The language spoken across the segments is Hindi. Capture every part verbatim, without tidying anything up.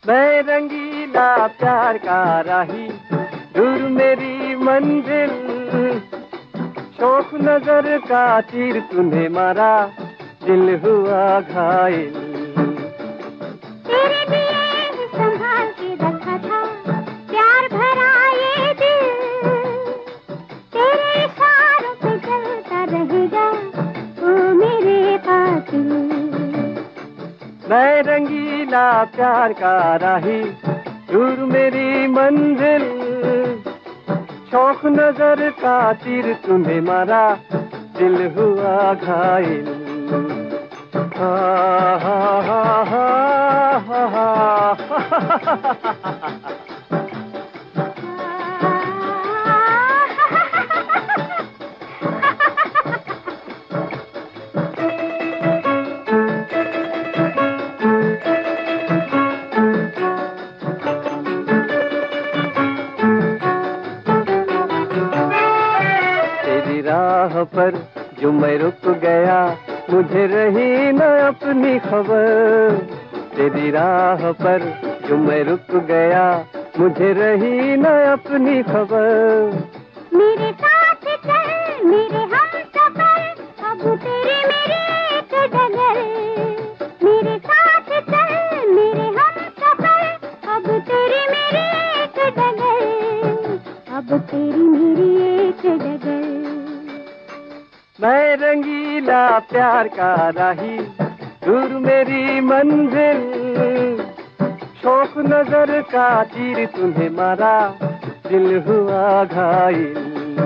मैं रंगीला प्यार का राही, दूर मेरी मंजिल, शौक नजर का तीर तूने मारा, दिल हुआ घायल। तेरे लिए संभाल के रखा था प्यार भरा ये दिल, तेरे इशारों पे चलता रहेगा ओ मेरे कातिल। मैं रंगीला प्यार का राही, दूर मेरी मंजिल, शौक नजर का तीर तूने मारा, दिल हुआ घायल। हा हा हा हा हा हा। राह पर जो मैं रुक गया, मुझे रही न अपनी खबर। तेरी राह पर जो मैं रुक गया, मुझे रही न अपनी खबर। मेरे साथ चल मेरे हमसफर, अब तेरी मेरी एक डगर। मेरे साथ चल मेरे हमसफर, अब तेरी मेरी एक डगर। अब तेरी मेरी एक डगर। मैं रंगीला प्यार का राही, दूर मेरी मंजिल, शौक नजर का तीर तुम्हें मारा, दिल हुआ घायल।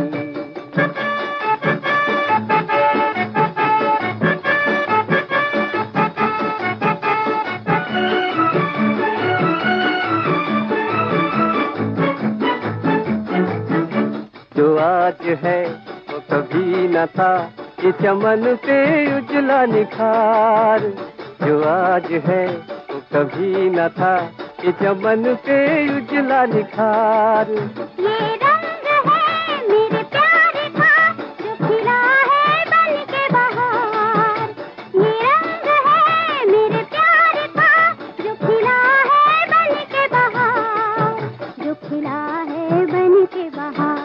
जो आज है वो कभी न था, ये चमन पे उजला निखार। जो आज है वो कभी न था, ये चमन पे उजला निखार। ये रंग है मेरे प्यार का, जो खिला है बन के बहार। ये रंग है मेरे प्यार का, जो खिला है बन के बहार। जो खिला है बन के बहार।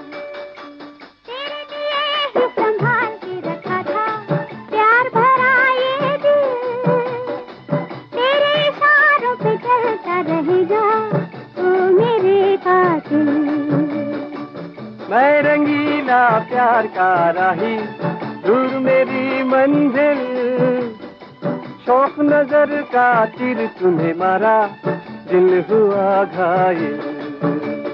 तेरे लिए ही संभाल के रखा था प्यार भरा ये दिल, तेरे इशारों पे चलता रहेगा ओ मेरे कातिल। मैं रंगीला प्यार का राही, दूर मेरी मंजिल, शौक नजर का तीर तुम्हें मारा, दिल हुआ घायल।